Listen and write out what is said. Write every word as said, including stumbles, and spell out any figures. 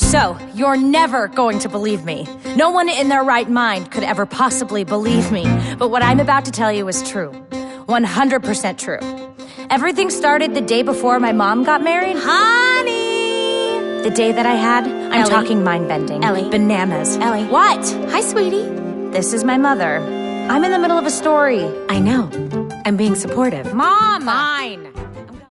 So, you're never going to believe me. No one in their right mind could ever possibly believe me. But what I'm about to tell you is true. one hundred percent true. Everything started the day before my mom got married. Honey! The day that I had, I'm Ellie. talking mind-bending. Ellie. Bananas. Ellie. What? Hi, sweetie. This is my mother. I'm in the middle of a story. I know. I'm being supportive. Mom! Fine.